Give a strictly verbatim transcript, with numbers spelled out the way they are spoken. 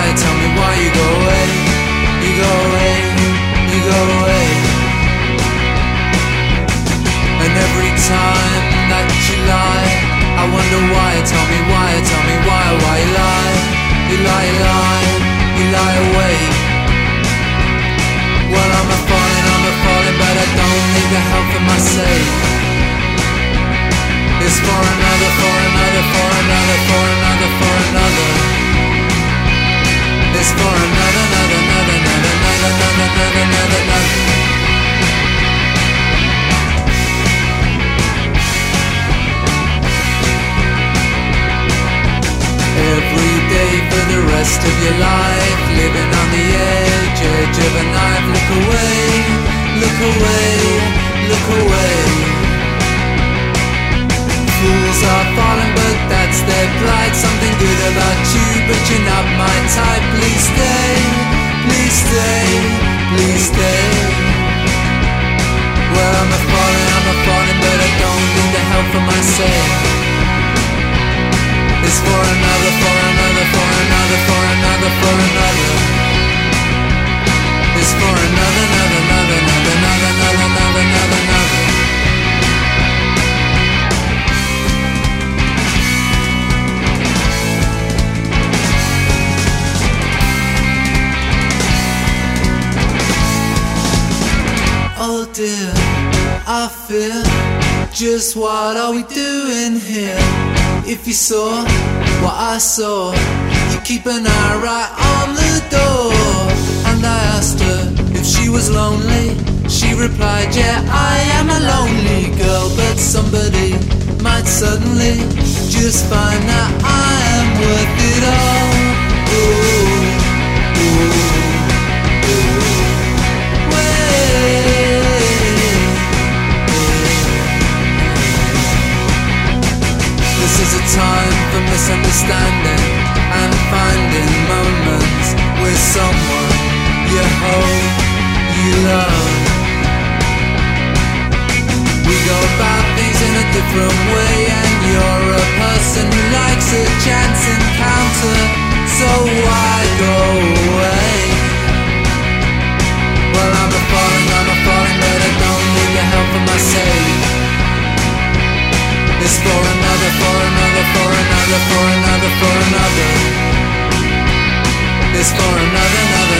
tell me why you go away. You go away, you go away. And every time that you lie, I wonder why. Tell me why, tell me why, why you lie. You lie, you lie, you lie away. Well, I'm a falling, I'm a falling, but I don't need the help for my sake. It's for another, for another, for another, for another, for another. It's for another, another, another, another, another, another, another, another. Every day for the rest of your life, living on the edge, edge of a knife. Look away, look away, look away. Fools are falling, but that's their plight. Something good about you, but you're not my type. Please stay, please stay, please stay. Well, I'm a falling, I'm a falling, but I don't need the help for myself. It's for another, for another, for another, for another, for another. It's for another, another, another, another, another, another, another, another, another. Oh dear, I fear. Just what are we doing here? If you saw what I saw, you keep an eye right on the door. And I asked her if she was lonely. She replied, yeah, I am a lonely girl, but somebody might suddenly just find that I am worth it all. Ooh, ooh, ooh. Wait. This is a time for misunderstanding and finding moments with someone you hope you love. We go about things in a different way, and you're a person who likes a chance encounter, so why go away? Well, I'm a falling, I'm a falling, but I don't need the help for myself. It's for another, for another, for another, for another, for another. It's for another, another,